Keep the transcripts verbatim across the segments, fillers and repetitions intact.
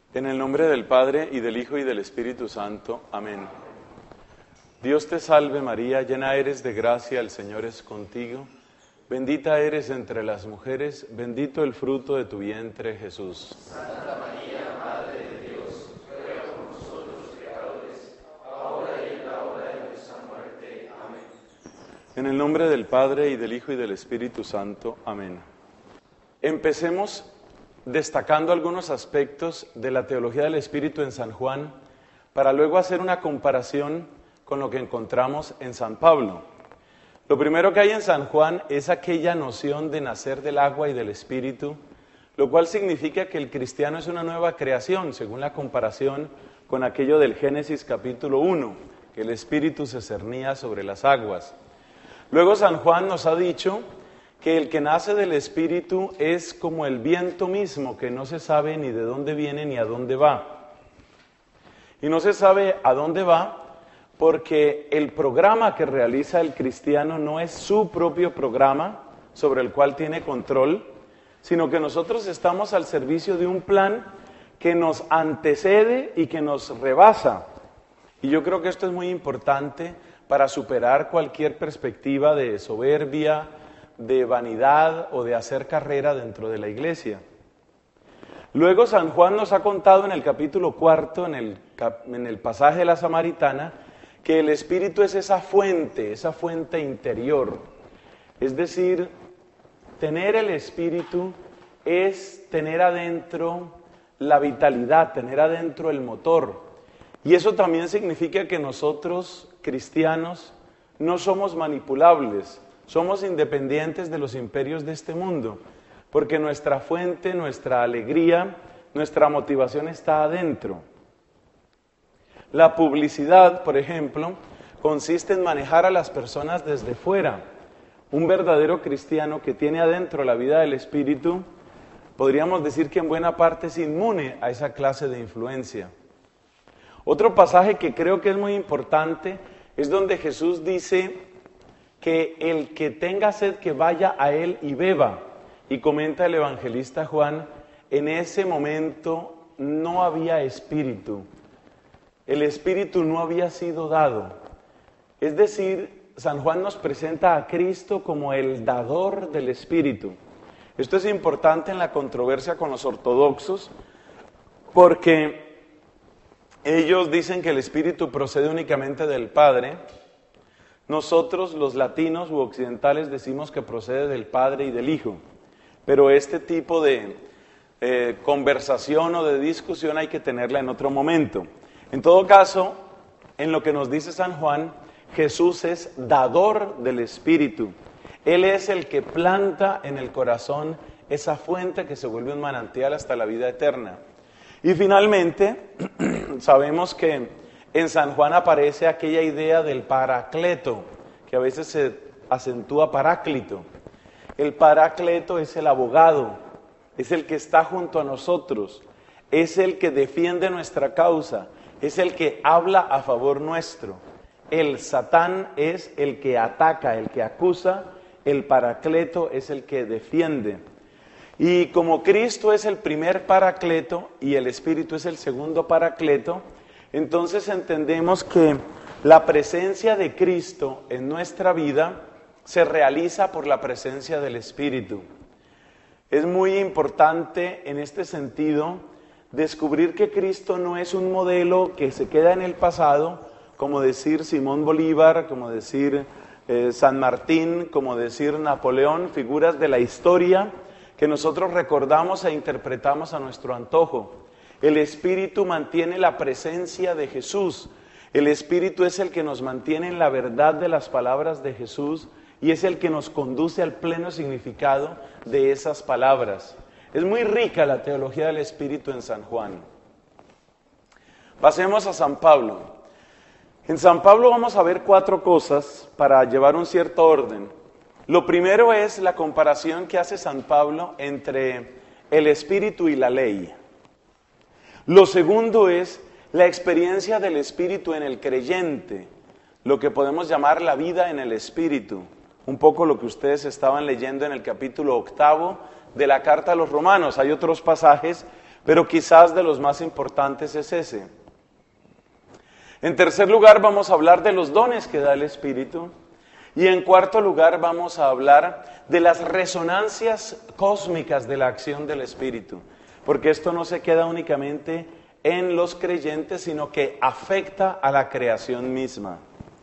En el nombre del Padre, y del Hijo, y del Espíritu Santo. Amén. Dios te salve María, llena eres de gracia, el Señor es contigo. Bendita eres entre las mujeres, bendito el fruto de tu vientre, Jesús. Santa María, Madre de Dios, ruega por nosotros pecadores, ahora y en la hora de nuestra muerte. Amén. En el nombre del Padre, y del Hijo, y del Espíritu Santo. Amén. Empecemos destacando algunos aspectos de la teología del Espíritu en San Juan, para luego hacer una comparación con lo que encontramos en San Pablo. Lo primero que hay en San Juan es aquella noción de nacer del agua y del Espíritu, lo cual significa que el cristiano es una nueva creación, según la comparación con aquello del Génesis capítulo uno, que el Espíritu se cernía sobre las aguas. Luego San Juan nos ha dicho que el que nace del Espíritu es como el viento mismo, que no se sabe ni de dónde viene ni a dónde va. Y no se sabe a dónde va porque el programa que realiza el cristiano no es su propio programa sobre el cual tiene control, sino que nosotros estamos al servicio de un plan que nos antecede y que nos rebasa. Y yo creo que esto es muy importante para superar cualquier perspectiva de soberbia, de vanidad o de hacer carrera dentro de la iglesia. Luego San Juan nos ha contado en el capítulo cuarto, en el, en el pasaje de la Samaritana, que el Espíritu es esa fuente, esa fuente interior. Es decir, tener el Espíritu es tener adentro la vitalidad, tener adentro el motor. Y eso también significa que nosotros, cristianos, no somos manipulables. Somos independientes de los imperios de este mundo, porque nuestra fuente, nuestra alegría, nuestra motivación está adentro. La publicidad, por ejemplo, consiste en manejar a las personas desde fuera. Un verdadero cristiano que tiene adentro la vida del Espíritu, podríamos decir que en buena parte es inmune a esa clase de influencia. Otro pasaje que creo que es muy importante es donde Jesús dice que el que tenga sed que vaya a él y beba. Y comenta el evangelista Juan, en ese momento no había espíritu. El espíritu no había sido dado. Es decir, San Juan nos presenta a Cristo como el dador del espíritu. Esto es importante en la controversia con los ortodoxos, porque ellos dicen que el espíritu procede únicamente del Padre. Nosotros, los latinos u occidentales, decimos que procede del Padre y del Hijo, pero este tipo de eh, conversación o de discusión hay que tenerla en otro momento. En todo caso, en lo que nos dice San Juan, Jesús es dador del Espíritu. Él es el que planta en el corazón esa fuente que se vuelve un manantial hasta la vida eterna. Y finalmente, sabemos que en San Juan aparece aquella idea del paracleto, que a veces se acentúa paráclito. El paracleto es el abogado, es el que está junto a nosotros, es el que defiende nuestra causa, es el que habla a favor nuestro. El Satán es el que ataca, el que acusa, el paracleto es el que defiende. Y como Cristo es el primer paracleto y el Espíritu es el segundo paracleto, entonces entendemos que la presencia de Cristo en nuestra vida se realiza por la presencia del Espíritu. Es muy importante en este sentido descubrir que Cristo no es un modelo que se queda en el pasado, como decir Simón Bolívar, como decir eh, San Martín, como decir Napoleón, figuras de la historia que nosotros recordamos e interpretamos a nuestro antojo. El Espíritu mantiene la presencia de Jesús. El Espíritu es el que nos mantiene en la verdad de las palabras de Jesús y es el que nos conduce al pleno significado de esas palabras. Es muy rica la teología del Espíritu en San Juan. Pasemos a San Pablo. En San Pablo vamos a ver cuatro cosas para llevar un cierto orden. Lo primero es la comparación que hace San Pablo entre el Espíritu y la ley. Lo segundo es la experiencia del Espíritu en el creyente, lo que podemos llamar la vida en el Espíritu, un poco lo que ustedes estaban leyendo en el capítulo octavo de la carta a los Romanos. Hay otros pasajes pero quizás de los más importantes es ese. En tercer lugar, vamos a hablar de los dones que da el Espíritu. Y en cuarto lugar, vamos a hablar de las resonancias cósmicas de la acción del Espíritu. Porque esto no se queda únicamente en los creyentes, sino que afecta a la creación misma.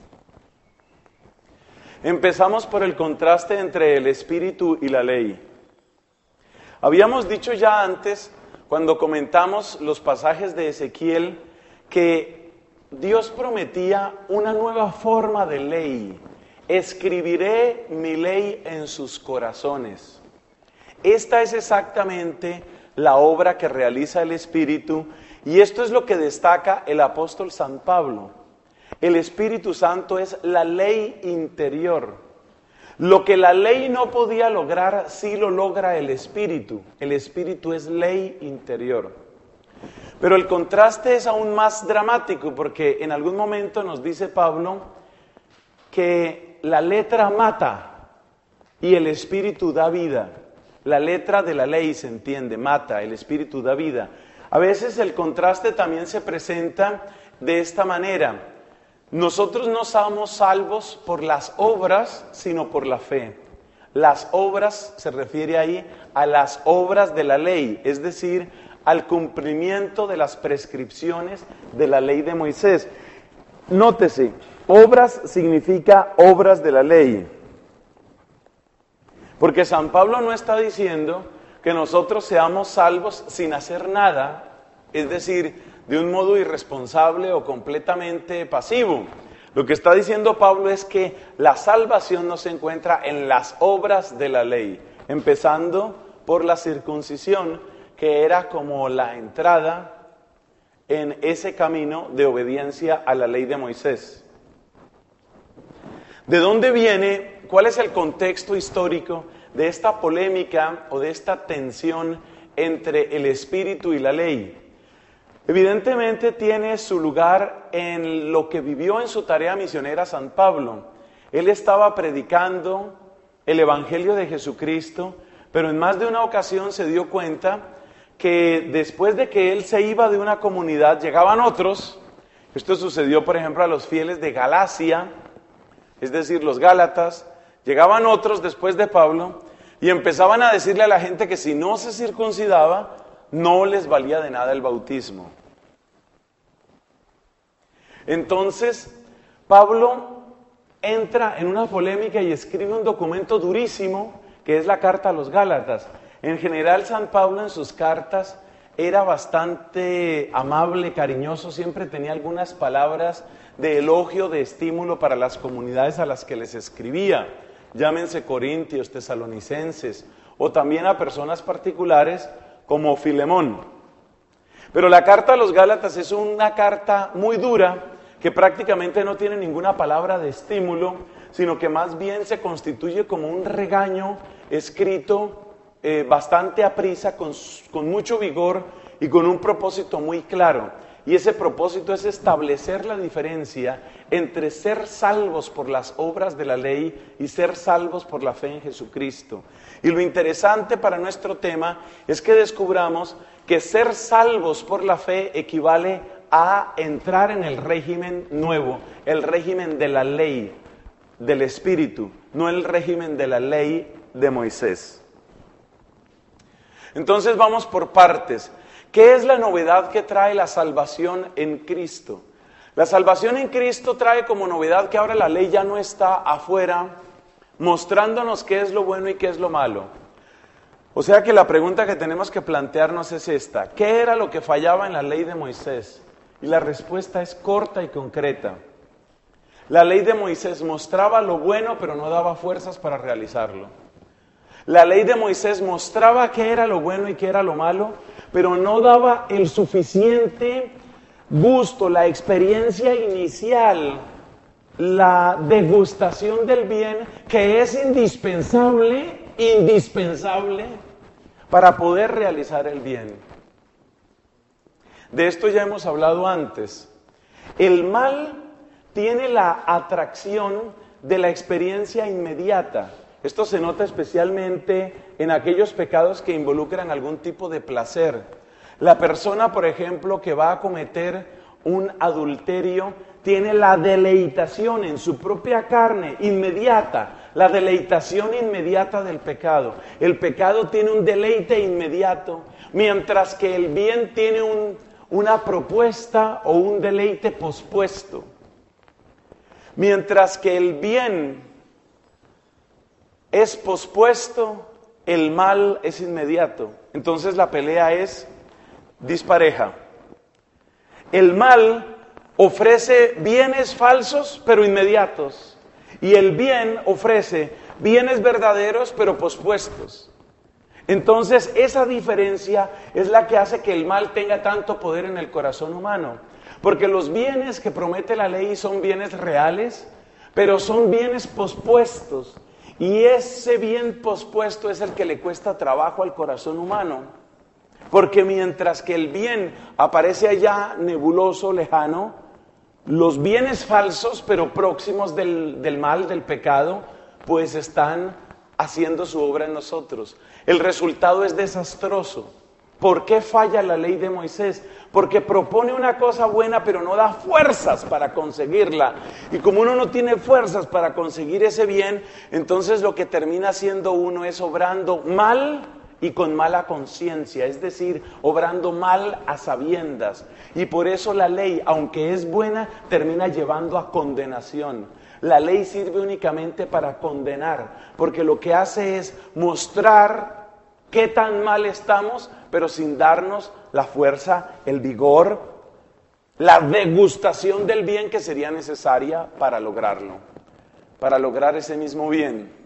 Empezamos por el contraste entre el Espíritu y la ley. Habíamos dicho ya antes, cuando comentamos los pasajes de Ezequiel, que Dios prometía una nueva forma de ley. Escribiré mi ley en sus corazones. Esta es exactamente la obra que realiza el Espíritu, y esto es lo que destaca el apóstol San Pablo. El Espíritu Santo es la ley interior. Lo que la ley no podía lograr, sí lo logra el Espíritu. El Espíritu es ley interior. Pero el contraste es aún más dramático, porque en algún momento nos dice Pablo que la letra mata y el Espíritu da vida. La letra de la ley se entiende, mata, el Espíritu da vida. A veces el contraste también se presenta de esta manera. Nosotros no somos salvos por las obras, sino por la fe. Las obras se refiere ahí a las obras de la ley, es decir, al cumplimiento de las prescripciones de la ley de Moisés. Nótese, obras significa obras de la ley. Porque San Pablo no está diciendo que nosotros seamos salvos sin hacer nada, es decir, de un modo irresponsable o completamente pasivo. Lo que está diciendo Pablo es que la salvación no se encuentra en las obras de la ley, empezando por la circuncisión, que era como la entrada en ese camino de obediencia a la ley de Moisés. ¿De dónde viene? ¿Cuál es el contexto histórico de esta polémica o de esta tensión entre el Espíritu y la ley? Evidentemente tiene su lugar en lo que vivió en su tarea misionera San Pablo. Él estaba predicando el Evangelio de Jesucristo, pero en más de una ocasión se dio cuenta que después de que él se iba de una comunidad, llegaban otros. Esto sucedió, por ejemplo, a los fieles de Galacia, es decir, los Gálatas. Llegaban otros después de Pablo y empezaban a decirle a la gente que si no se circuncidaba, no les valía de nada el bautismo. Entonces, Pablo entra en una polémica y escribe un documento durísimo, que es la carta a los Gálatas. En general, San Pablo en sus cartas era bastante amable, cariñoso, siempre tenía algunas palabras de elogio, de estímulo para las comunidades a las que les escribía. Llámense corintios, tesalonicenses, o también a personas particulares como Filemón. Pero la carta a los Gálatas es una carta muy dura, que prácticamente no tiene ninguna palabra de estímulo, sino que más bien se constituye como un regaño escrito Eh, bastante aprisa, con, con mucho vigor y con un propósito muy claro. Y ese propósito es establecer la diferencia entre ser salvos por las obras de la ley y ser salvos por la fe en Jesucristo. Y lo interesante para nuestro tema es que descubramos que ser salvos por la fe equivale a entrar en el régimen nuevo, el régimen de la ley, del Espíritu, no el régimen de la ley de Moisés. Entonces vamos por partes. ¿Qué es la novedad que trae la salvación en Cristo? La salvación en Cristo trae como novedad que ahora la ley ya no está afuera mostrándonos qué es lo bueno y qué es lo malo. O sea que la pregunta que tenemos que plantearnos es esta: ¿qué era lo que fallaba en la ley de Moisés? Y la respuesta es corta y concreta. La ley de Moisés mostraba lo bueno, pero no daba fuerzas para realizarlo. La ley de Moisés mostraba qué era lo bueno y qué era lo malo, pero no daba el suficiente gusto, la experiencia inicial, la degustación del bien, que es indispensable, indispensable para poder realizar el bien. De esto ya hemos hablado antes. El mal tiene la atracción de la experiencia inmediata. Esto se nota especialmente en aquellos pecados que involucran algún tipo de placer. La persona, por ejemplo, que va a cometer un adulterio, tiene la deleitación en su propia carne inmediata, la deleitación inmediata del pecado. El pecado tiene un deleite inmediato, mientras que el bien tiene un, una propuesta o un deleite pospuesto. Mientras que el bien es pospuesto, el mal es inmediato. Entonces la pelea es dispareja. El mal ofrece bienes falsos pero inmediatos, y el bien ofrece bienes verdaderos pero pospuestos. Entonces esa diferencia es la que hace que el mal tenga tanto poder en el corazón humano, porque los bienes que promete la ley son bienes reales, pero son bienes pospuestos, y ese bien pospuesto es el que le cuesta trabajo al corazón humano. Porque mientras que el bien aparece allá nebuloso, lejano, los bienes falsos, pero próximos del, del mal, del pecado, pues están haciendo su obra en nosotros. El resultado es desastroso. ¿Por qué falla la ley de Moisés? Porque propone una cosa buena, pero no da fuerzas para conseguirla. Y como uno no tiene fuerzas para conseguir ese bien, entonces lo que termina haciendo uno es obrando mal y con mala conciencia, es decir, obrando mal a sabiendas. Y por eso la ley, aunque es buena, termina llevando a condenación. La ley sirve únicamente para condenar, porque lo que hace es mostrar qué tan mal estamos, pero sin darnos la fuerza, el vigor, la degustación del bien que sería necesaria para lograrlo, para lograr ese mismo bien.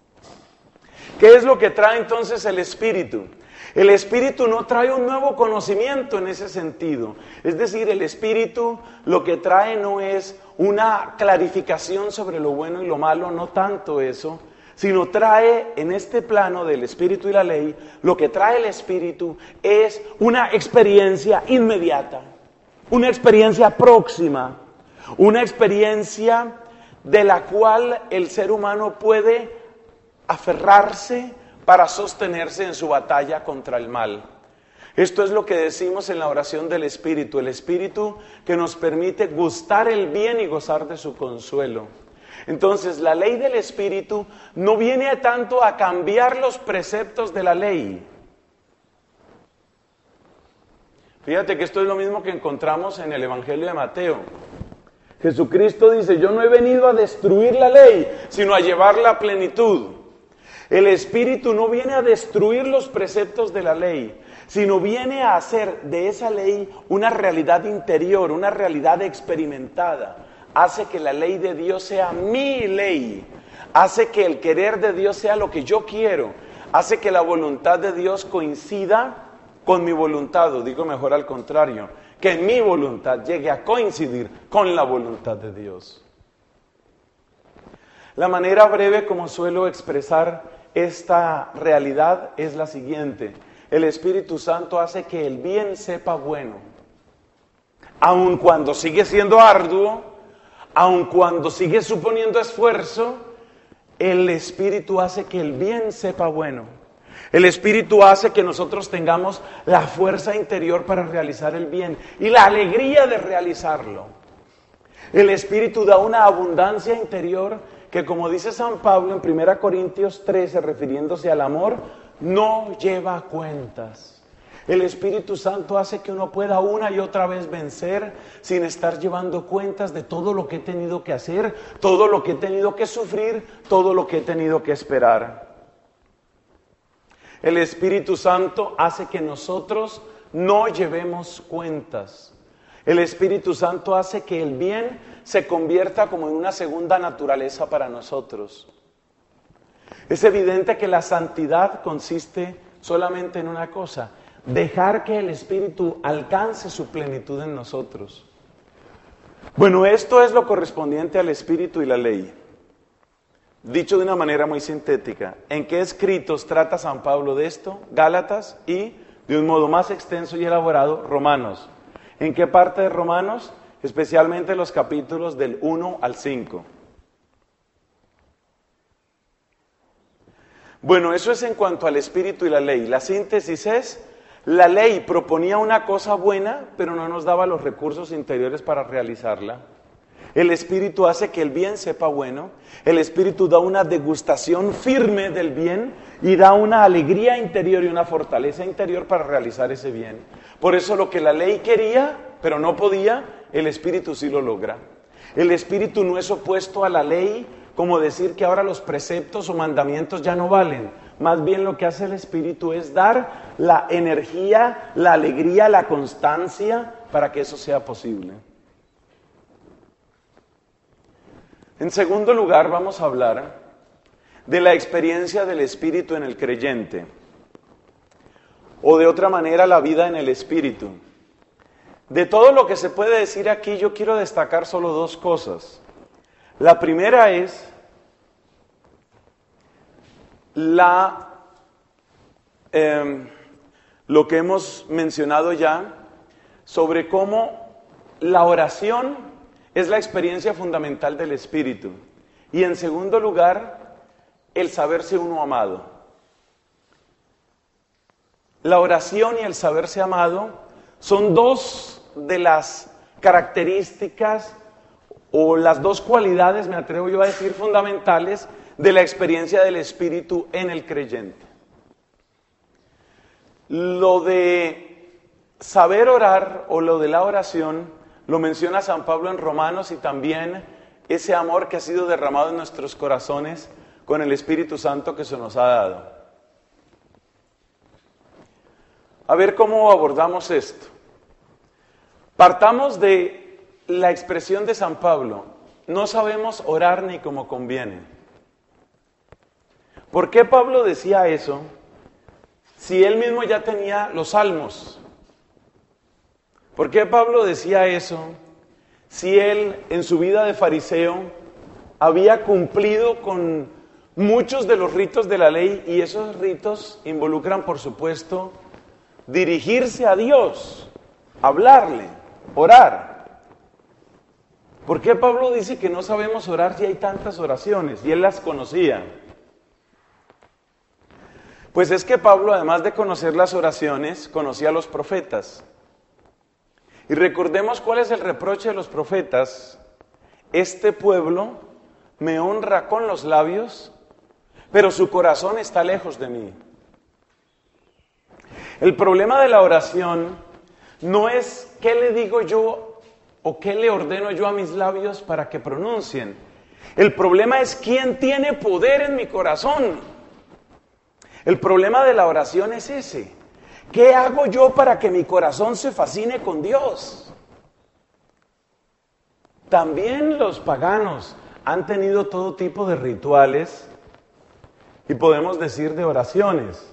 ¿Qué es lo que trae entonces el Espíritu? El Espíritu no trae un nuevo conocimiento en ese sentido. Es decir, el Espíritu lo que trae no es una clarificación sobre lo bueno y lo malo, no tanto eso, sino trae en este plano del Espíritu y la ley, lo que trae el Espíritu es una experiencia inmediata, una experiencia próxima, una experiencia de la cual el ser humano puede aferrarse para sostenerse en su batalla contra el mal. Esto es lo que decimos en la oración del Espíritu, el Espíritu que nos permite gustar el bien y gozar de su consuelo. Entonces, la ley del Espíritu no viene tanto a cambiar los preceptos de la ley. Fíjate que esto es lo mismo que encontramos en el Evangelio de Mateo. Jesucristo dice, yo no he venido a destruir la ley, sino a llevarla a plenitud. El Espíritu no viene a destruir los preceptos de la ley, sino viene a hacer de esa ley una realidad interior, una realidad experimentada. Hace que la ley de Dios sea mi ley, hace que el querer de Dios sea lo que yo quiero, hace que la voluntad de Dios coincida con mi voluntad, o digo mejor al contrario, que mi voluntad llegue a coincidir con la voluntad de Dios. La manera breve como suelo expresar esta realidad es la siguiente: el Espíritu Santo hace que el bien sepa bueno, aun cuando sigue siendo arduo, aun cuando sigue suponiendo esfuerzo, el Espíritu hace que el bien sepa bueno. El Espíritu hace que nosotros tengamos la fuerza interior para realizar el bien y la alegría de realizarlo. El Espíritu da una abundancia interior que, como dice San Pablo en primera Corintios trece, refiriéndose al amor, no lleva cuentas. El Espíritu Santo hace que uno pueda una y otra vez vencer sin estar llevando cuentas de todo lo que he tenido que hacer, todo lo que he tenido que sufrir, todo lo que he tenido que esperar. El Espíritu Santo hace que nosotros no llevemos cuentas. El Espíritu Santo hace que el bien se convierta como en una segunda naturaleza para nosotros. Es evidente que la santidad consiste solamente en una cosa: dejar que el Espíritu alcance su plenitud en nosotros. Bueno, esto es lo correspondiente al Espíritu y la ley. Dicho de una manera muy sintética, ¿en qué escritos trata San Pablo de esto? Gálatas y, de un modo más extenso y elaborado, Romanos. ¿En qué parte de Romanos? Especialmente los capítulos del uno al cinco. Bueno, eso es en cuanto al Espíritu y la ley. La síntesis es: La ley proponía una cosa buena, pero no nos daba los recursos interiores para realizarla. El Espíritu hace que el bien sepa bueno. El Espíritu da una degustación firme del bien y da una alegría interior y una fortaleza interior para realizar ese bien. Por eso lo que la ley quería, pero no podía, el Espíritu sí lo logra. El Espíritu no es opuesto a la ley, como decir que ahora los preceptos o mandamientos ya no valen. Más bien lo que hace el Espíritu es dar la energía, la alegría, la constancia para que eso sea posible. En segundo lugar, vamos a hablar de la experiencia del Espíritu en el creyente, o de otra manera, la vida en el Espíritu. De todo lo que se puede decir aquí, yo quiero destacar solo dos cosas. La primera es la, eh, lo que hemos mencionado ya sobre cómo la oración es la experiencia fundamental del Espíritu. Y en segundo lugar, el saberse uno amado. La oración y el saberse amado son dos de las características o las dos cualidades, me atrevo yo a decir, fundamentales de la experiencia del Espíritu en el creyente. Lo de saber orar o lo de la oración lo menciona San Pablo en Romanos, y también ese amor que ha sido derramado en nuestros corazones con el Espíritu Santo que se nos ha dado. A ver cómo abordamos esto. Partamos de la expresión de San Pablo: no sabemos orar ni como conviene. ¿Por qué Pablo decía eso si él mismo ya tenía los salmos? ¿Por qué Pablo decía eso si él en su vida de fariseo había cumplido con muchos de los ritos de la ley? Y esos ritos involucran, por supuesto, dirigirse a Dios, hablarle, orar. ¿Por qué Pablo dice que no sabemos orar si hay tantas oraciones? Y él las conocía. Pues es que Pablo, además de conocer las oraciones, conocía a los profetas. Y recordemos cuál es el reproche de los profetas: este pueblo me honra con los labios, pero su corazón está lejos de mí. El problema de la oración no es qué le digo yo o qué le ordeno yo a mis labios para que pronuncien. El problema es quién tiene poder en mi corazón. El problema de la oración es ese: ¿qué hago yo para que mi corazón se fascine con Dios? También los paganos han tenido todo tipo de rituales, y podemos decir de oraciones.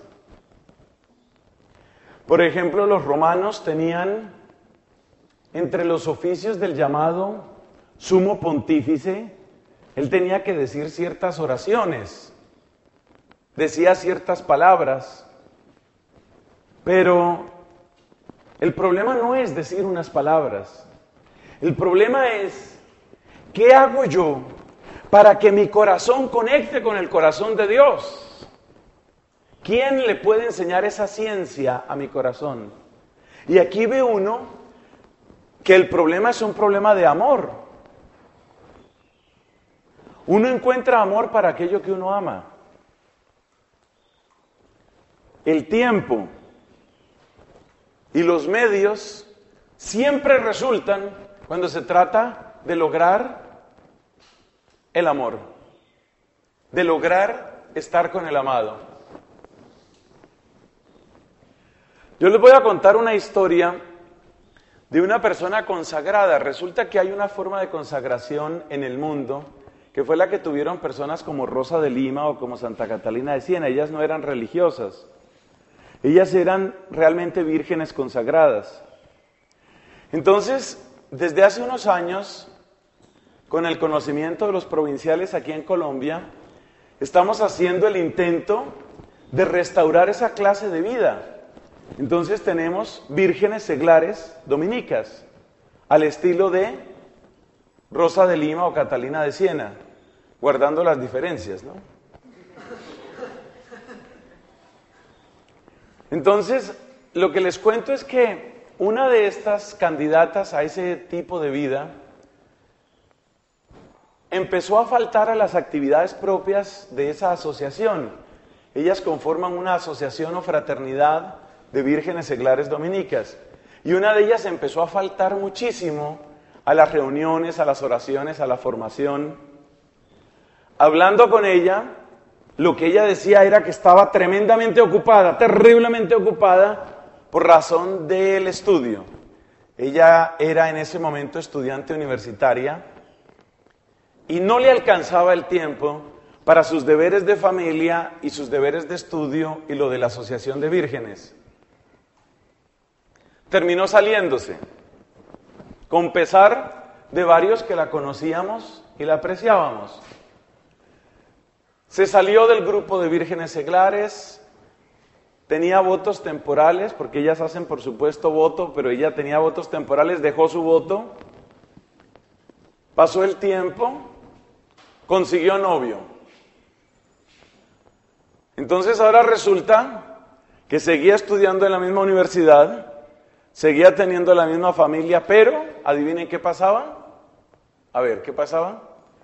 Por ejemplo, los romanos tenían entre los oficios del llamado sumo pontífice, él tenía que decir ciertas oraciones, decía ciertas palabras. Pero el problema no es decir unas palabras. El problema es, ¿qué hago yo para que mi corazón conecte con el corazón de Dios? ¿Quién le puede enseñar esa ciencia a mi corazón? Y aquí ve uno que el problema es un problema de amor. Uno encuentra amor para aquello que uno ama. El tiempo y los medios siempre resultan cuando se trata de lograr el amor, de lograr estar con el amado. Yo les voy a contar una historia de una persona consagrada. Resulta que hay una forma de consagración en el mundo que fue la que tuvieron personas como Rosa de Lima o como Santa Catalina de Siena. Ellas no eran religiosas. Ellas eran realmente vírgenes consagradas. Entonces, desde hace unos años, con el conocimiento de los provinciales aquí en Colombia, estamos haciendo el intento de restaurar esa clase de vida. Entonces tenemos vírgenes seglares dominicas, al estilo de Rosa de Lima o Catalina de Siena, guardando las diferencias, ¿no? Entonces, lo que les cuento es que una de estas candidatas a ese tipo de vida empezó a faltar a las actividades propias de esa asociación. Ellas conforman una asociación o fraternidad de vírgenes seglares dominicas. Y una de ellas empezó a faltar muchísimo a las reuniones, a las oraciones, a la formación. Hablando con ella, lo que ella decía era que estaba tremendamente ocupada, terriblemente ocupada, por razón del estudio. Ella era en ese momento estudiante universitaria y no le alcanzaba el tiempo para sus deberes de familia y sus deberes de estudio y lo de la Asociación de Vírgenes. Terminó saliéndose, con pesar de varios que la conocíamos y la apreciábamos. Se salió del grupo de vírgenes seglares, tenía votos temporales, porque ellas hacen por supuesto voto, pero ella tenía votos temporales, dejó su voto, pasó el tiempo, consiguió novio. Entonces ahora resulta que seguía estudiando en la misma universidad, seguía teniendo la misma familia, pero adivinen qué pasaba. A ver, ¿qué pasaba?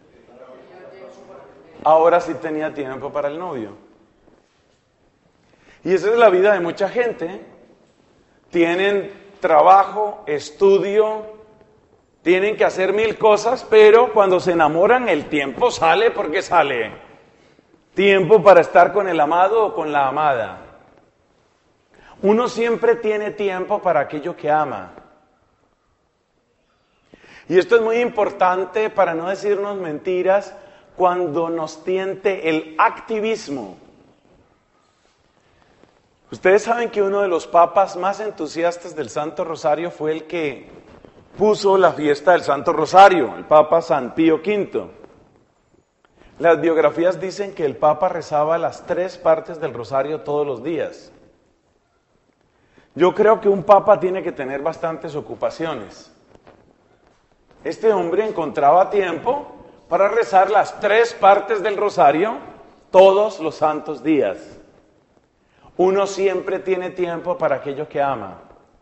Ahora sí tenía tiempo para el novio. Y esa es la vida de mucha gente. Tienen trabajo, estudio, tienen que hacer mil cosas, pero cuando se enamoran el tiempo sale porque sale. Tiempo para estar con el amado o con la amada. Uno siempre tiene tiempo para aquello que ama. Y esto es muy importante para no decirnos mentiras cuando nos tiente el activismo. Ustedes saben que uno de los papas más entusiastas del Santo Rosario fue el que puso la fiesta del Santo Rosario, el Papa San Pío quinto. Las biografías dicen que el Papa rezaba las tres partes del Rosario todos los días. Yo creo que un Papa tiene que tener bastantes ocupaciones. Este hombre encontraba tiempo para rezar las tres partes del Rosario todos los santos días. Uno siempre tiene tiempo para aquello que ama.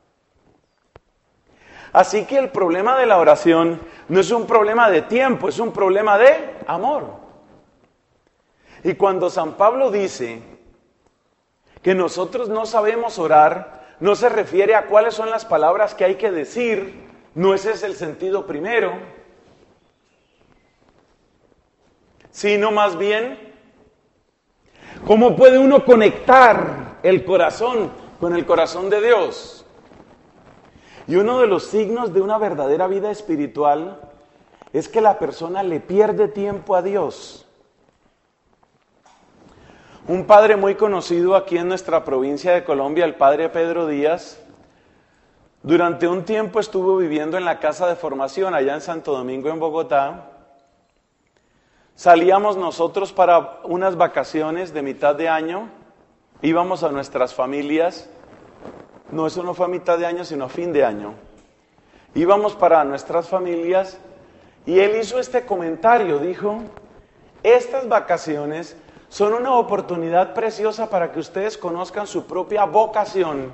Así que el problema de la oración no es un problema de tiempo, es un problema de amor. Y cuando San Pablo dice que nosotros no sabemos orar, no se refiere a cuáles son las palabras que hay que decir, no ese es el sentido primero, sino más bien, ¿cómo puede uno conectar el corazón con el corazón de Dios? Y uno de los signos de una verdadera vida espiritual es que la persona le pierde tiempo a Dios. Un padre muy conocido aquí en nuestra provincia de Colombia, el padre Pedro Díaz, durante un tiempo estuvo viviendo en la casa de formación allá en Santo Domingo, en Bogotá. Salíamos nosotros para unas vacaciones de mitad de año, íbamos a nuestras familias, no, eso no fue a mitad de año, sino a fin de año. Íbamos para nuestras familias y él hizo este comentario, dijo, estas vacaciones son una oportunidad preciosa para que ustedes conozcan su propia vocación.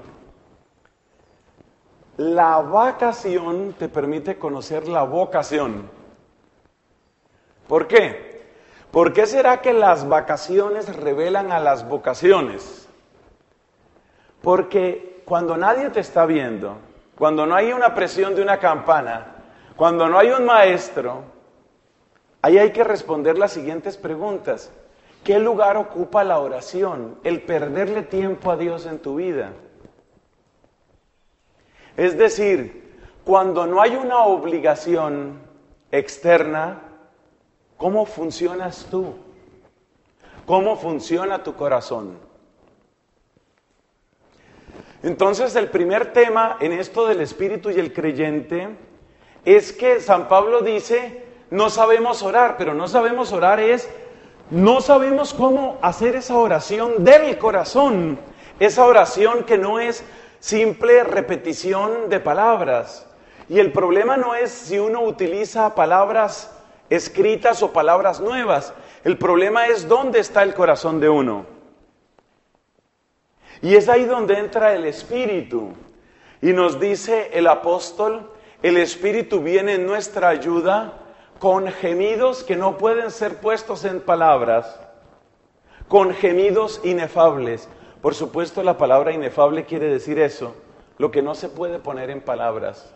La vacación te permite conocer la vocación. ¿Por qué? ¿Por qué será que las vacaciones revelan a las vocaciones? Porque cuando nadie te está viendo, cuando no hay una presión de una campana, cuando no hay un maestro, ahí hay que responder las siguientes preguntas. ¿Qué lugar ocupa la oración? El perderle tiempo a Dios en tu vida. Es decir, cuando no hay una obligación externa, ¿cómo funcionas tú? ¿Cómo funciona tu corazón? Entonces, el primer tema en esto del espíritu y el creyente es que San Pablo dice, no sabemos orar, pero no sabemos orar es, no sabemos cómo hacer esa oración del corazón, esa oración que no es simple repetición de palabras. Y el problema no es si uno utiliza palabras escritas o palabras nuevas. El problema es dónde está el corazón de uno. Y es ahí donde entra el Espíritu. Y nos dice el apóstol, el Espíritu viene en nuestra ayuda con gemidos que no pueden ser puestos en palabras, con gemidos inefables. Por supuesto, la palabra inefable quiere decir eso, lo que no se puede poner en palabras.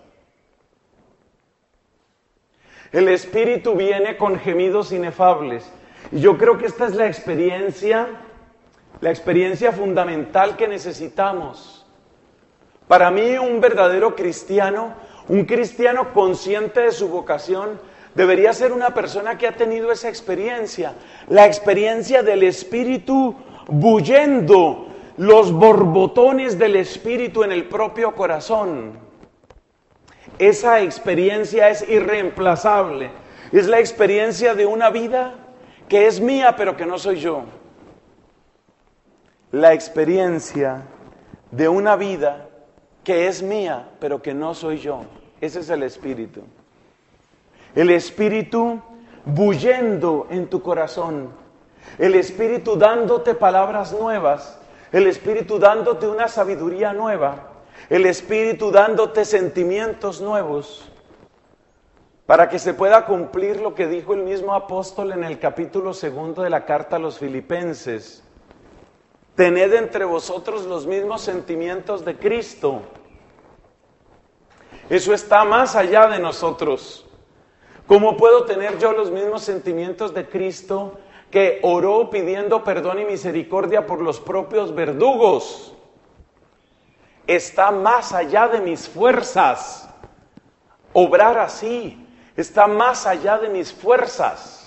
El Espíritu viene con gemidos inefables. Y yo creo que esta es la experiencia, la experiencia fundamental que necesitamos. Para mí, un verdadero cristiano, un cristiano consciente de su vocación, debería ser una persona que ha tenido esa experiencia, la experiencia del Espíritu bullendo, los borbotones del Espíritu en el propio corazón. Esa experiencia es irreemplazable. Es la experiencia de una vida que es mía, pero que no soy yo. La experiencia de una vida que es mía, pero que no soy yo. Ese es el Espíritu. El Espíritu bullendo en tu corazón. El Espíritu dándote palabras nuevas. El Espíritu dándote una sabiduría nueva. El Espíritu dándote sentimientos nuevos. Para que se pueda cumplir lo que dijo el mismo apóstol en el capítulo segundo de la carta a los Filipenses. Tened entre vosotros los mismos sentimientos de Cristo. Eso está más allá de nosotros. ¿Cómo puedo tener yo los mismos sentimientos de Cristo que oró pidiendo perdón y misericordia por los propios verdugos? Está más allá de mis fuerzas. Obrar así está más allá de mis fuerzas.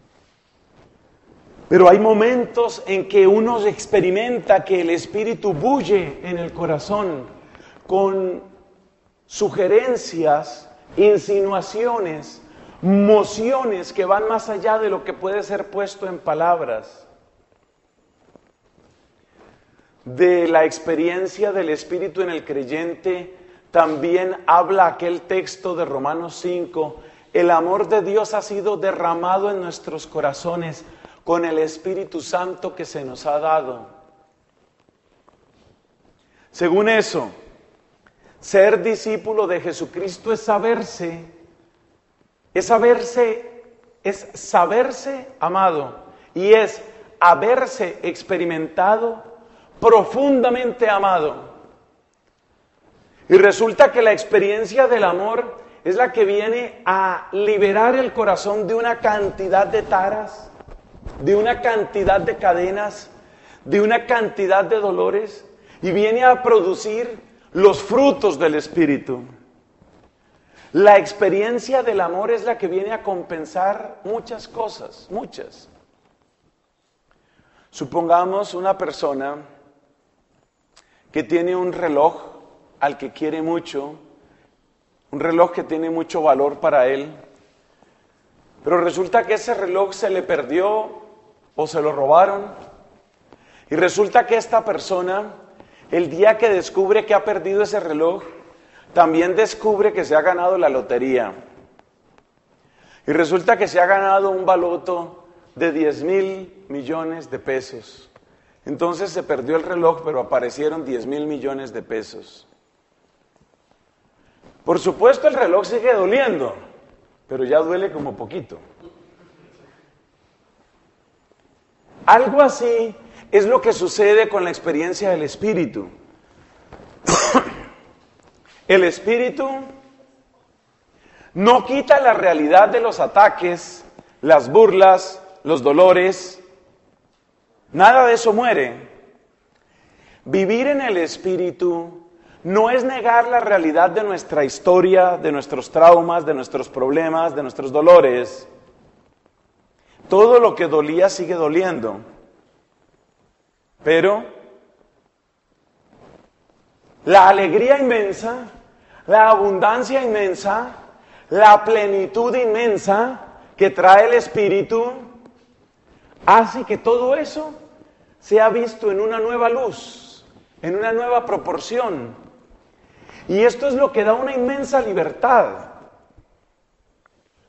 Pero hay momentos en que uno experimenta que el Espíritu bulle en el corazón con sugerencias, insinuaciones, mociones que van más allá de lo que puede ser puesto en palabras. De la experiencia del Espíritu en el creyente también habla aquel texto de Romanos cinco. El amor de Dios ha sido derramado en nuestros corazones con el Espíritu Santo que se nos ha dado. Según eso, ser discípulo de Jesucristo es saberse, es saberse, es saberse amado y es haberse experimentado profundamente amado. Y resulta que la experiencia del amor es la que viene a liberar el corazón de una cantidad de taras, de una cantidad de cadenas, de una cantidad de dolores, y viene a producir los frutos del Espíritu. La experiencia del amor es la que viene a compensar muchas cosas, muchas. Supongamos una persona que tiene un reloj al que quiere mucho, un reloj que tiene mucho valor para él, pero resulta que ese reloj se le perdió o se lo robaron, y resulta que esta persona, el día que descubre que ha perdido ese reloj, también descubre que se ha ganado la lotería, y resulta que se ha ganado un baloto de diez mil millones de pesos. Entonces se perdió el reloj, pero aparecieron diez mil millones de pesos. Por supuesto, el reloj sigue doliendo, pero ya duele como poquito. Algo así es lo que sucede con la experiencia del Espíritu. El Espíritu no quita la realidad de los ataques, las burlas, los dolores. Nada de eso muere. Vivir en el Espíritu no es negar la realidad de nuestra historia, de nuestros traumas, de nuestros problemas, de nuestros dolores. Todo lo que dolía sigue doliendo. Pero la alegría inmensa, la abundancia inmensa, la plenitud inmensa que trae el Espíritu, hace que todo eso sea visto en una nueva luz, en una nueva proporción. Y esto es lo que da una inmensa libertad.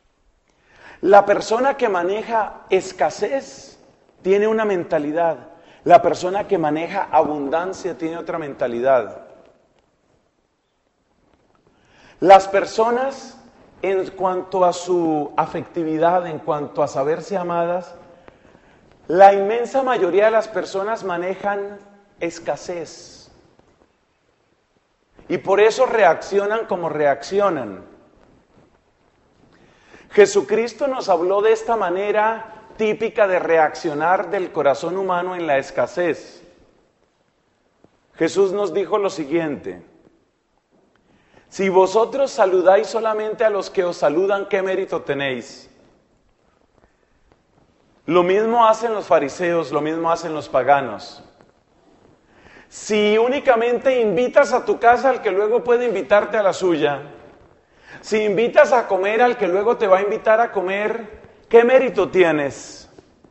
La persona que maneja escasez tiene una mentalidad. La persona que maneja abundancia tiene otra mentalidad. Las personas, en cuanto a su afectividad, en cuanto a saberse amadas, la inmensa mayoría de las personas manejan escasez. Y por eso reaccionan como reaccionan. Jesucristo nos habló de esta manera típica de reaccionar del corazón humano en la escasez. Jesús nos dijo lo siguiente: si vosotros saludáis solamente a los que os saludan, ¿qué mérito tenéis? Lo mismo hacen los fariseos, lo mismo hacen los paganos. Si únicamente invitas a tu casa al que luego puede invitarte a la suya, si invitas a comer al que luego te va a invitar a comer, ¿qué mérito tienes?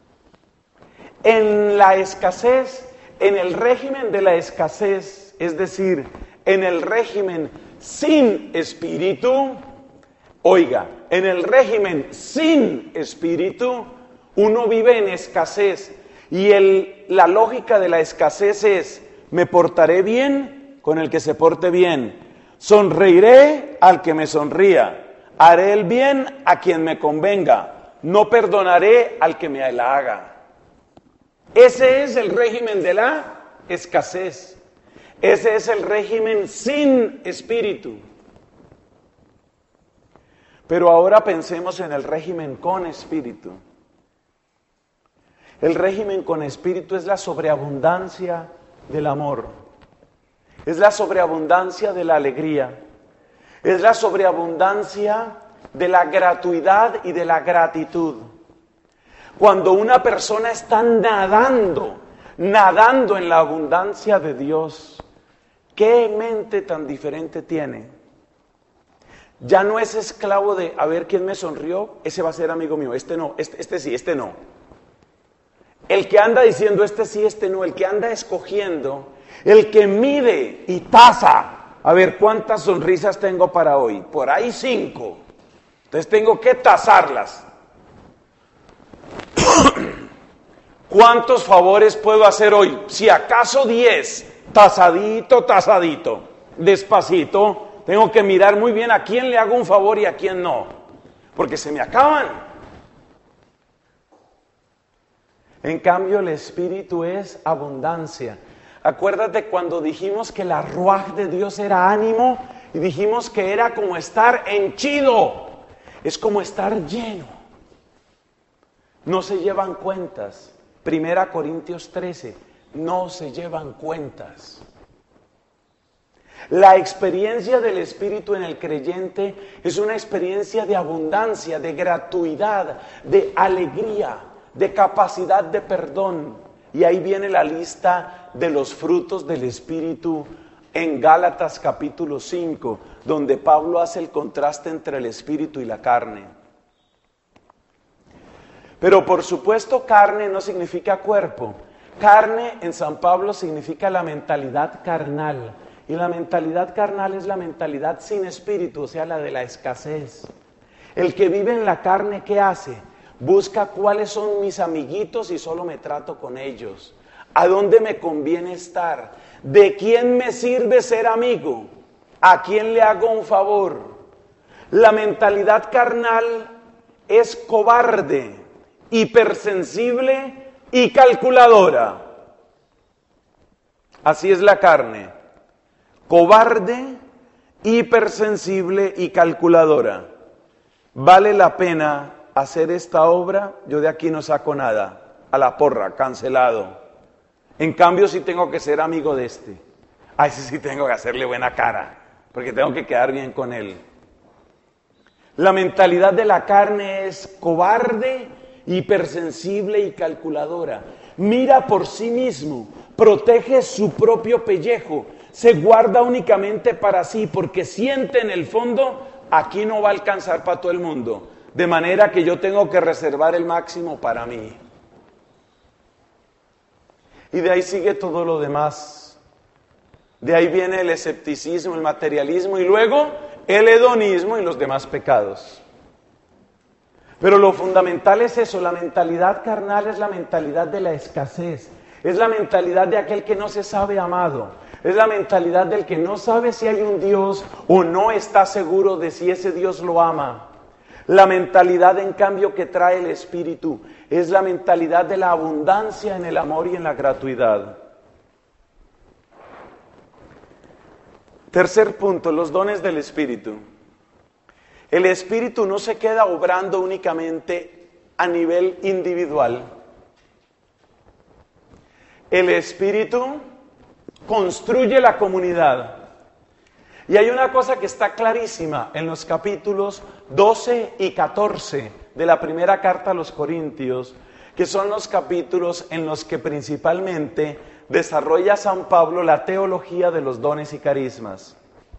En la escasez, en el régimen de la escasez, es decir, en el régimen sin espíritu, oiga, en el régimen sin espíritu, uno vive en escasez. Y el, la lógica de la escasez es: me portaré bien con el que se porte bien, sonreiré al que me sonría, haré el bien a quien me convenga, no perdonaré al que me la haga. Ese es el régimen de la escasez. Ese es el régimen sin espíritu. Pero ahora pensemos en el régimen con espíritu. El régimen con espíritu es la sobreabundancia del amor. Es la sobreabundancia de la alegría. Es la sobreabundancia de la gratuidad y de la gratitud. Cuando una persona está nadando, nadando en la abundancia de Dios, ¿qué mente tan diferente tiene? Ya no es esclavo de a ver quién me sonrió, ese va a ser amigo mío, este no, este, este sí, este no. El que anda diciendo este sí, este no, el que anda escogiendo, el que mide y tasa, a ver cuántas sonrisas tengo para hoy, por ahí cinco, entonces tengo que tasarlas. ¿Cuántos favores puedo hacer hoy? Si acaso diez, tasadito, tasadito, despacito. Tengo que mirar muy bien a quién le hago un favor y a quién no, porque se me acaban. En cambio, el espíritu es abundancia. Acuérdate cuando dijimos que la ruaj de Dios era ánimo y dijimos que era como estar henchido, es como estar lleno. No se llevan cuentas. Primera Corintios trece, no se llevan cuentas. La experiencia del Espíritu en el creyente es una experiencia de abundancia, de gratuidad, de alegría, de capacidad de perdón. Y ahí viene la lista de los frutos del Espíritu en Gálatas capítulo cinco, donde Pablo hace el contraste entre el Espíritu y la carne. Pero por supuesto carne no significa cuerpo. Carne en San Pablo significa la mentalidad carnal. Y la mentalidad carnal es la mentalidad sin espíritu, o sea, la de la escasez. El que vive en la carne, ¿qué hace? Busca cuáles son mis amiguitos y solo me trato con ellos. ¿A dónde me conviene estar? ¿De quién me sirve ser amigo? ¿A quién le hago un favor? La mentalidad carnal es cobarde, hipersensible y calculadora. Así es la carne. Cobarde, hipersensible y calculadora. ¿Vale la pena hacer esta obra? Yo de aquí no saco nada. A la porra, cancelado. En cambio, sí tengo que ser amigo de este. A ese sí tengo que hacerle buena cara, porque tengo que quedar bien con él. La mentalidad de la carne es cobarde, hipersensible y calculadora. Mira por sí mismo, protege su propio pellejo, se guarda únicamente para sí, porque siente en el fondo, aquí no va a alcanzar para todo el mundo, de manera que yo tengo que reservar el máximo para mí. Y de ahí sigue todo lo demás. De ahí viene el escepticismo, el materialismo y luego el hedonismo y los demás pecados. Pero lo fundamental es eso, la mentalidad carnal es la mentalidad de la escasez. Es la mentalidad de aquel que no se sabe amado. Es la mentalidad del que no sabe si hay un Dios o no está seguro de si ese Dios lo ama. La mentalidad, en cambio, que trae el Espíritu es la mentalidad de la abundancia en el amor y en la gratuidad. Tercer punto, los dones del Espíritu. El Espíritu no se queda obrando únicamente a nivel individual. El Espíritu construye la comunidad. Y hay una cosa que está clarísima en los capítulos doce y catorce de la primera carta a los Corintios, que son los capítulos en los que principalmente desarrolla San Pablo la teología de los dones y carismas.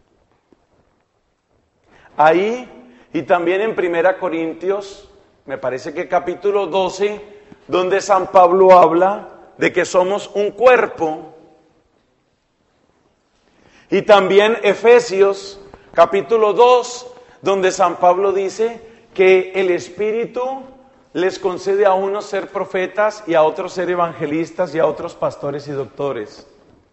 Ahí, y también en primera Corintios, me parece que capítulo doce, donde San Pablo habla de que somos un cuerpo. Y también Efesios, capítulo dos, donde San Pablo dice que el Espíritu les concede a unos ser profetas y a otros ser evangelistas y a otros pastores y doctores.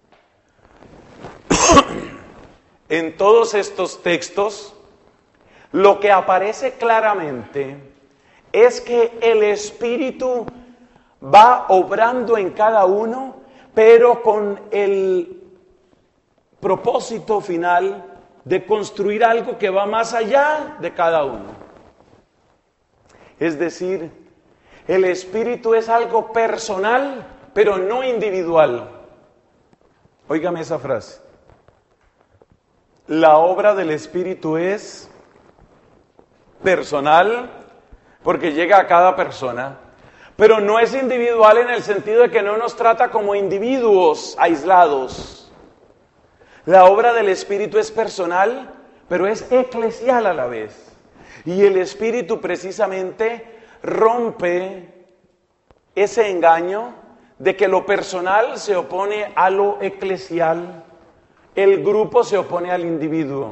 En todos estos textos, lo que aparece claramente es que el Espíritu va obrando en cada uno, pero con el propósito final de construir algo que va más allá de cada uno. Es decir, el Espíritu es algo personal, pero no individual. Óigame esa frase. La obra del Espíritu es personal, porque llega a cada persona, pero no es individual en el sentido de que no nos trata como individuos aislados. La obra del Espíritu es personal, pero es eclesial a la vez. Y el Espíritu precisamente rompe ese engaño de que lo personal se opone a lo eclesial, el grupo se opone al individuo.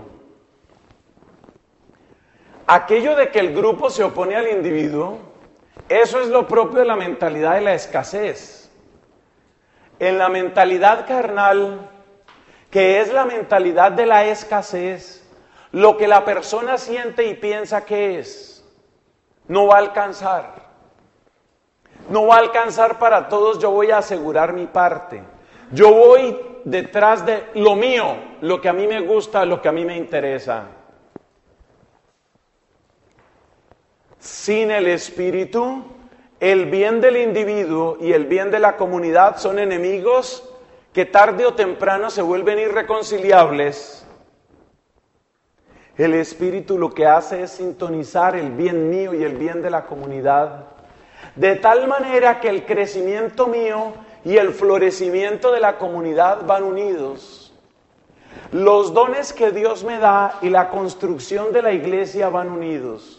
Aquello de que el grupo se opone al individuo, eso es lo propio de la mentalidad de la escasez. En la mentalidad carnal, que es la mentalidad de la escasez, lo que la persona siente y piensa que es, no va a alcanzar. No va a alcanzar para todos, yo voy a asegurar mi parte. Yo voy detrás de lo mío, lo que a mí me gusta, lo que a mí me interesa. Sin el Espíritu, el bien del individuo y el bien de la comunidad son enemigos que tarde o temprano se vuelven irreconciliables. El Espíritu lo que hace es sintonizar el bien mío y el bien de la comunidad, de tal manera que el crecimiento mío y el florecimiento de la comunidad van unidos. Los dones que Dios me da y la construcción de la iglesia van unidos.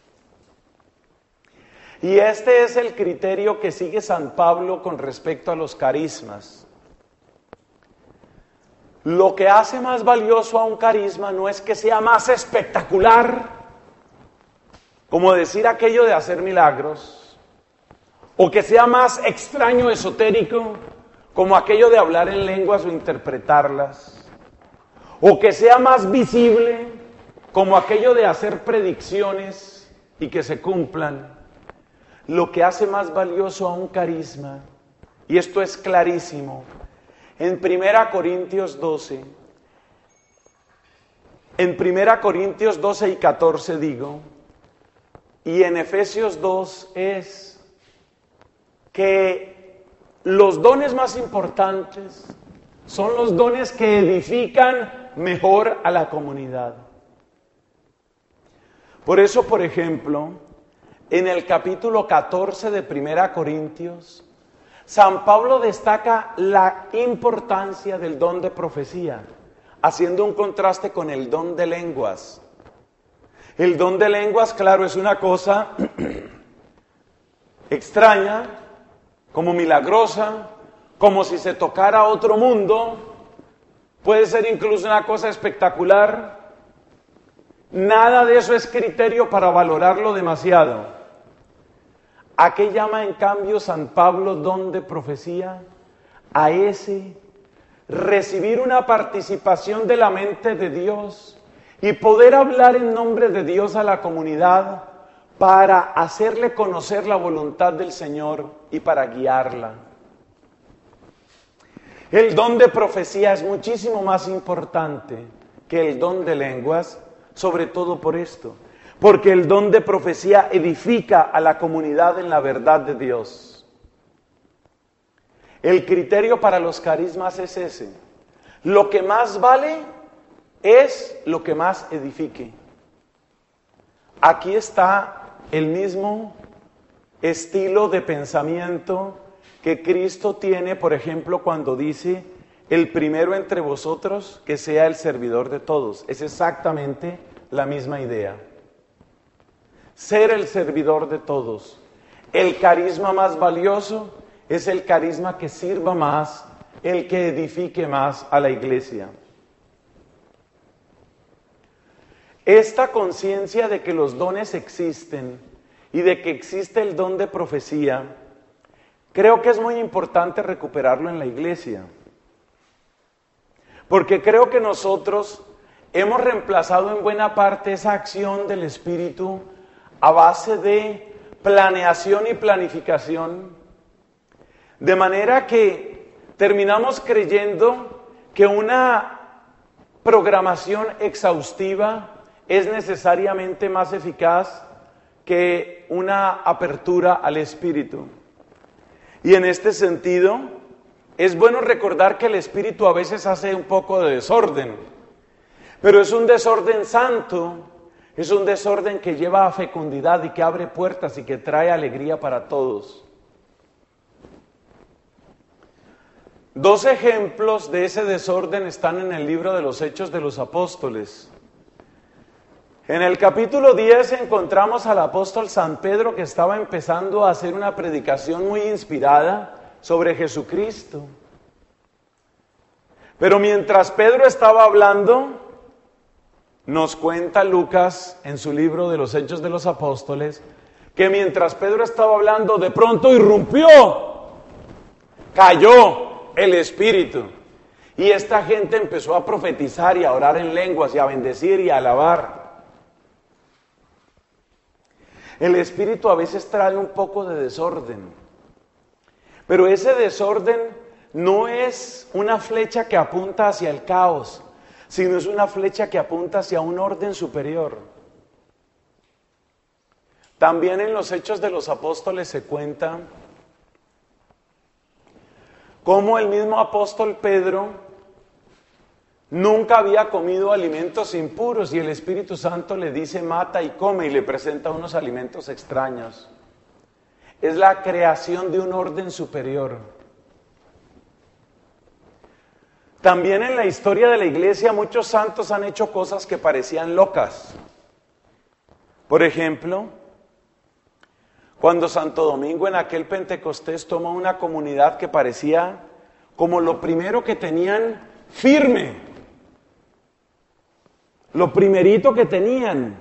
Y este es el criterio que sigue San Pablo con respecto a los carismas. Lo que hace más valioso a un carisma no es que sea más espectacular, como decir aquello de hacer milagros, o que sea más extraño, esotérico, como aquello de hablar en lenguas o interpretarlas, o que sea más visible, como aquello de hacer predicciones y que se cumplan. Lo que hace más valioso a un carisma, y esto es clarísimo, en primera Corintios doce, en primera Corintios doce y catorce digo, y en Efesios dos es que los dones más importantes son los dones que edifican mejor a la comunidad. Por eso, por ejemplo, en el capítulo catorce de primera Corintios, San Pablo destaca la importancia del don de profecía, haciendo un contraste con el don de lenguas. El don de lenguas, claro, es una cosa extraña, como milagrosa, como si se tocara otro mundo, puede ser incluso una cosa espectacular. Nada de eso es criterio para valorarlo demasiado. ¿A qué llama en cambio San Pablo don de profecía? a ese, recibir una participación de la mente de Dios y poder hablar en nombre de Dios a la comunidad para hacerle conocer la voluntad del Señor y para guiarla. El don de profecía es muchísimo más importante que el don de lenguas, sobre todo por esto, porque el don de profecía edifica a la comunidad en la verdad de Dios. El criterio para los carismas es ese: lo que más vale es lo que más edifique. Aquí está el mismo estilo de pensamiento que Cristo tiene, por ejemplo, cuando dice: el primero entre vosotros que sea el servidor de todos. Es exactamente la misma idea. Ser el servidor de todos. El carisma más valioso es el carisma que sirva más, el que edifique más a la iglesia. Esta conciencia de que los dones existen y de que existe el don de profecía, creo que es muy importante recuperarlo en la iglesia. Porque creo que nosotros hemos reemplazado en buena parte esa acción del Espíritu a base de planeación y planificación, de manera que terminamos creyendo que una programación exhaustiva es necesariamente más eficaz que una apertura al Espíritu. Y en este sentido, es bueno recordar que el Espíritu a veces hace un poco de desorden, pero es un desorden santo, es un desorden que lleva a fecundidad y que abre puertas y que trae alegría para todos. Dos ejemplos de ese desorden están en el libro de los Hechos de los Apóstoles. En el capítulo diez encontramos al apóstol San Pedro, que estaba empezando a hacer una predicación muy inspirada sobre Jesucristo. Pero mientras Pedro estaba hablando, nos cuenta Lucas en su libro de los Hechos de los Apóstoles, que mientras Pedro estaba hablando, de pronto irrumpió, cayó el Espíritu. Y esta gente empezó a profetizar y a orar en lenguas y a bendecir y a alabar. El Espíritu a veces trae un poco de desorden, pero ese desorden no es una flecha que apunta hacia el caos, sino es una flecha que apunta hacia un orden superior. También en los Hechos de los Apóstoles se cuenta cómo el mismo apóstol Pedro nunca había comido alimentos impuros y el Espíritu Santo le dice: mata y come, y le presenta unos alimentos extraños. Es la creación de un orden superior. También en la historia de la iglesia muchos santos han hecho cosas que parecían locas. Por ejemplo, cuando Santo Domingo en aquel Pentecostés toma una comunidad que parecía como lo primero que tenían firme. Lo primerito que tenían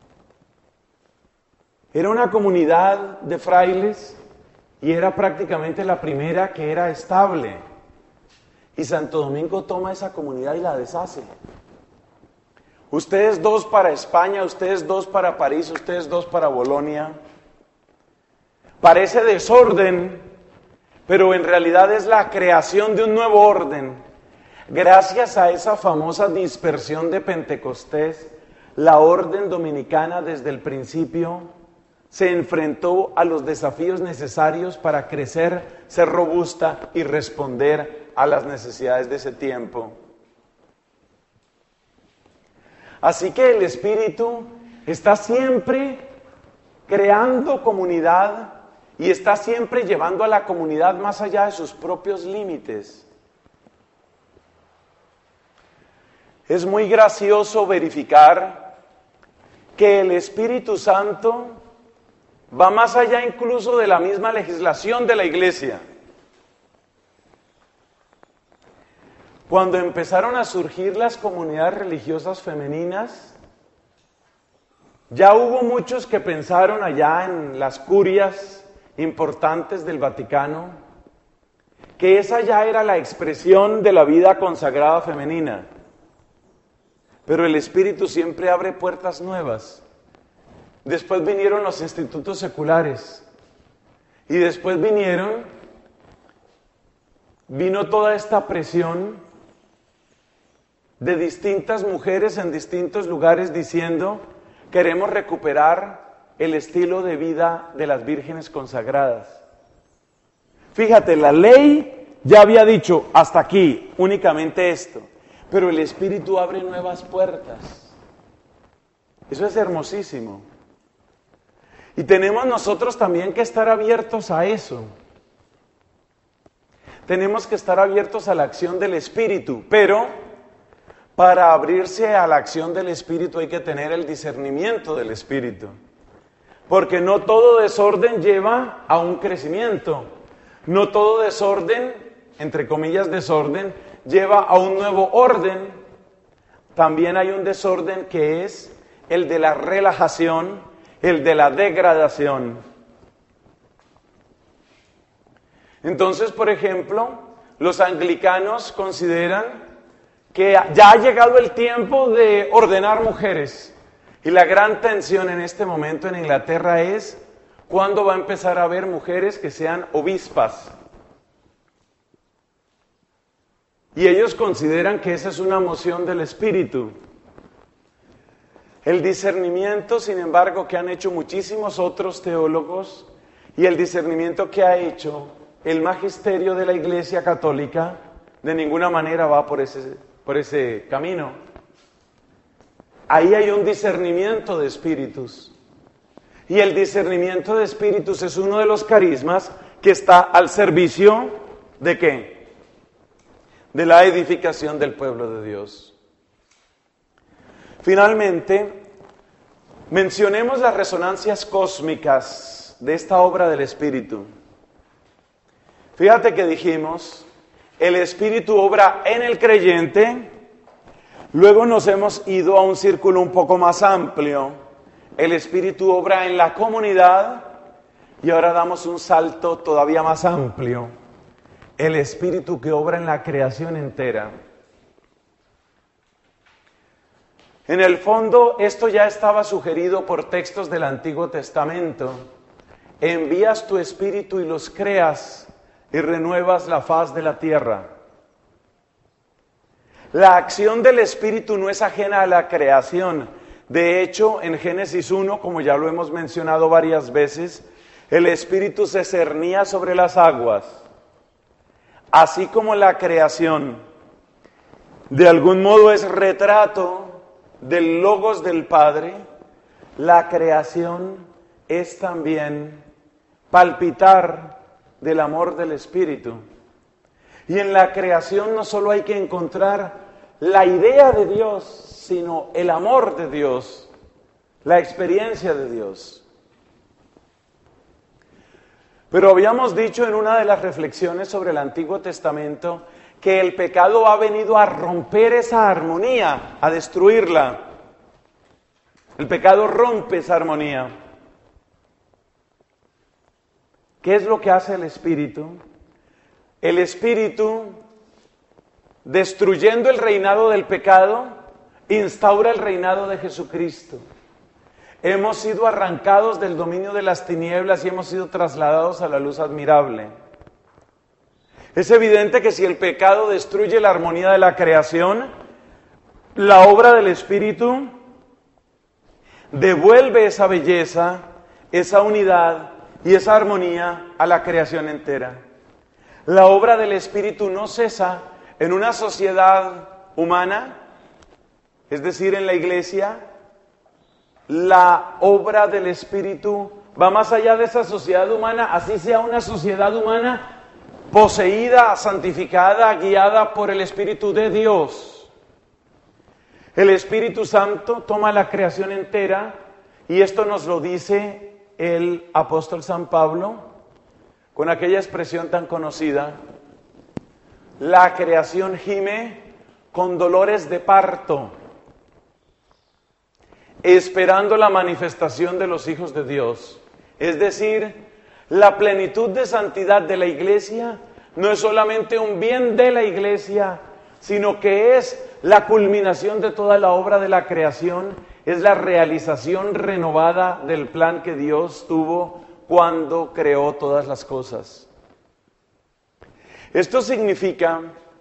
era una comunidad de frailes y era prácticamente la primera que era estable. Y Santo Domingo toma esa comunidad y la deshace. Ustedes dos para España, ustedes dos para París, ustedes dos para Bolonia. Parece desorden, pero en realidad es la creación de un nuevo orden. Gracias a esa famosa dispersión de Pentecostés, la orden dominicana desde el principio se enfrentó a los desafíos necesarios para crecer, ser robusta y responder a las necesidades de ese tiempo. Así que el Espíritu está siempre creando comunidad y está siempre llevando a la comunidad más allá de sus propios límites. Es muy gracioso verificar que el Espíritu Santo va más allá incluso de la misma legislación de la iglesia. Cuando empezaron a surgir las comunidades religiosas femeninas, ya hubo muchos que pensaron allá en las curias importantes del Vaticano que esa ya era la expresión de la vida consagrada femenina. Pero el Espíritu siempre abre puertas nuevas. Después vinieron los institutos seculares. Y después vinieron, vino toda esta presión de distintas mujeres en distintos lugares diciendo, queremos recuperar el estilo de vida de las vírgenes consagradas. Fíjate, la ley ya había dicho hasta aquí, únicamente esto, pero el Espíritu abre nuevas puertas. Eso es hermosísimo. Y tenemos nosotros también que estar abiertos a eso. Tenemos que estar abiertos a la acción del Espíritu, pero para abrirse a la acción del Espíritu hay que tener el discernimiento del Espíritu. Porque no todo desorden lleva a un crecimiento. No todo desorden, entre comillas desorden, lleva a un nuevo orden. También hay un desorden que es el de la relajación, el de la degradación. Entonces, por ejemplo, los anglicanos consideran que ya ha llegado el tiempo de ordenar mujeres. Y la gran tensión en este momento en Inglaterra es cuándo va a empezar a haber mujeres que sean obispas. Y ellos consideran que esa es una moción del Espíritu. El discernimiento, sin embargo, que han hecho muchísimos otros teólogos y el discernimiento que ha hecho el magisterio de la Iglesia Católica, de ninguna manera va por ese, por ese camino. Ahí hay un discernimiento de espíritus. Y el discernimiento de espíritus es uno de los carismas que está al servicio ¿de qué? De la edificación del pueblo de Dios. Finalmente, mencionemos las resonancias cósmicas de esta obra del Espíritu. Fíjate que dijimos, el Espíritu obra en el creyente, luego nos hemos ido a un círculo un poco más amplio. El Espíritu obra en la comunidad y ahora damos un salto todavía más amplio. El Espíritu que obra en la creación entera. En el fondo, esto ya estaba sugerido por textos del Antiguo Testamento. Envías tu Espíritu y los creas y renuevas la faz de la tierra. La acción del Espíritu no es ajena a la creación. De hecho, en Génesis uno, como ya lo hemos mencionado varias veces, el Espíritu se cernía sobre las aguas. Así como la creación, de algún modo es retrato del logos del Padre, la creación es también palpitar del amor del Espíritu. Y en la creación no solo hay que encontrar la idea de Dios, sino el amor de Dios, la experiencia de Dios. Pero habíamos dicho en una de las reflexiones sobre el Antiguo Testamento que el pecado ha venido a romper esa armonía, a destruirla. El pecado rompe esa armonía. ¿Qué es lo que hace el Espíritu? El Espíritu, destruyendo el reinado del pecado, instaura el reinado de Jesucristo. Hemos sido arrancados del dominio de las tinieblas y hemos sido trasladados a la luz admirable. Es evidente que si el pecado destruye la armonía de la creación, la obra del Espíritu devuelve esa belleza, esa unidad y esa armonía a la creación entera. La obra del Espíritu no cesa en una sociedad humana, es decir, en la iglesia. La obra del Espíritu va más allá de esa sociedad humana, así sea una sociedad humana poseída, santificada, guiada por el Espíritu de Dios. El Espíritu Santo toma la creación entera y esto nos lo dice el apóstol San Pablo con aquella expresión tan conocida: la creación gime con dolores de parto, esperando la manifestación de los hijos de Dios. Es decir, la plenitud de santidad de la iglesia no es solamente un bien de la iglesia, sino que es la culminación de toda la obra de la creación, es la realización renovada del plan que Dios tuvo cuando creó todas las cosas. Esto significa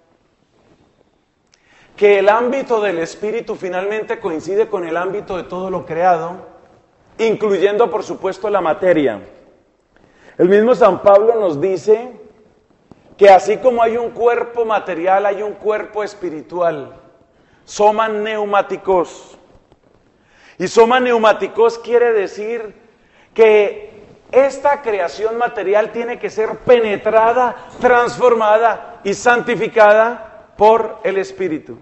que el ámbito del Espíritu finalmente coincide con el ámbito de todo lo creado, incluyendo por supuesto la materia. El mismo San Pablo nos dice que así como hay un cuerpo material, hay un cuerpo espiritual. Soma neumáticos. Y soma neumáticos quiere decir que esta creación material tiene que ser penetrada, transformada y santificada por el Espíritu.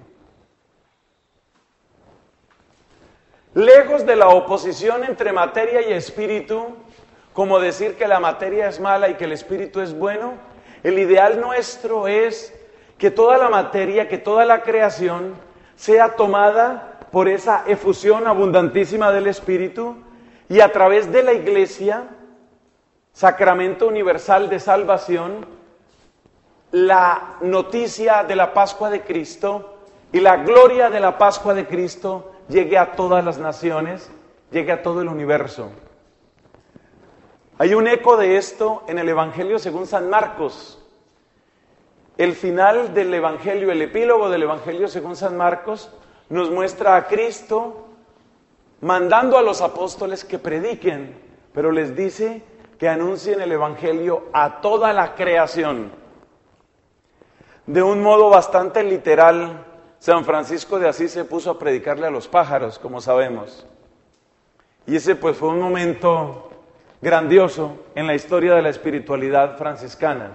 Lejos de la oposición entre materia y espíritu, como decir que la materia es mala y que el espíritu es bueno, el ideal nuestro es que toda la materia, que toda la creación sea tomada por esa efusión abundantísima del Espíritu y a través de la Iglesia, sacramento universal de salvación, la noticia de la Pascua de Cristo y la gloria de la Pascua de Cristo llegue a todas las naciones, llegue a todo el universo. Hay un eco de esto en el Evangelio según San Marcos. El final del Evangelio, el epílogo del Evangelio según San Marcos, nos muestra a Cristo mandando a los apóstoles que prediquen, pero les dice que anuncien el Evangelio a toda la creación. De un modo bastante literal, San Francisco de Asís se puso a predicarle a los pájaros, como sabemos. Y ese pues fue un momento grandioso en la historia de la espiritualidad franciscana.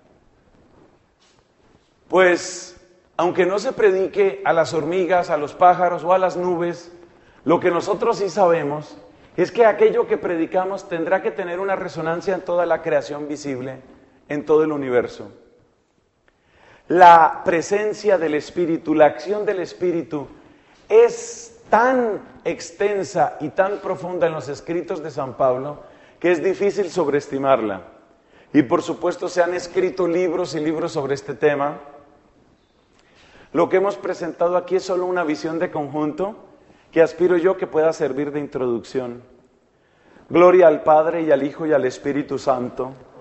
Pues, aunque no se predique a las hormigas, a los pájaros o a las nubes, lo que nosotros sí sabemos es que aquello que predicamos tendrá que tener una resonancia en toda la creación visible, en todo el universo. La presencia del Espíritu, la acción del Espíritu es tan extensa y tan profunda en los escritos de San Pablo que es difícil sobreestimarla. Y por supuesto se han escrito libros y libros sobre este tema. Lo que hemos presentado aquí es solo una visión de conjunto que aspiro yo que pueda servir de introducción. Gloria al Padre y al Hijo y al Espíritu Santo,